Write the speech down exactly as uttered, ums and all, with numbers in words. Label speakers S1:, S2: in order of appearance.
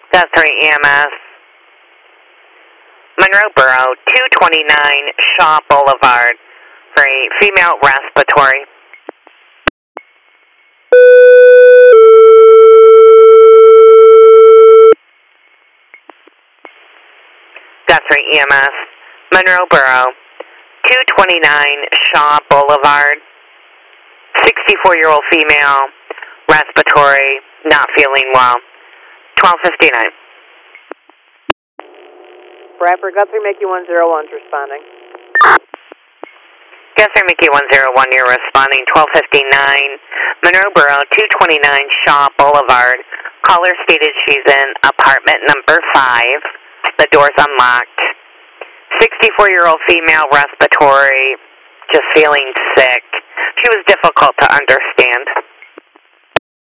S1: That's three E M S. Monroe Borough, two twenty-nine Shaw Boulevard for a female respiratory. That's three E M S. Monroe Borough, two twenty-nine Shaw Boulevard. sixty-four-year-old female, respiratory, not feeling well. twelve fifty-nine.
S2: Bradford, Guthrie, Mickey one zero one's responding.
S1: Guthrie, Mickey one zero one, you're responding. twelve fifty-nine. Monroe Borough, two twenty-nine Shaw Boulevard. Caller stated she's in apartment number five. The door's unlocked. sixty-four-year-old female, respiratory, just feeling sick. She was difficult to understand.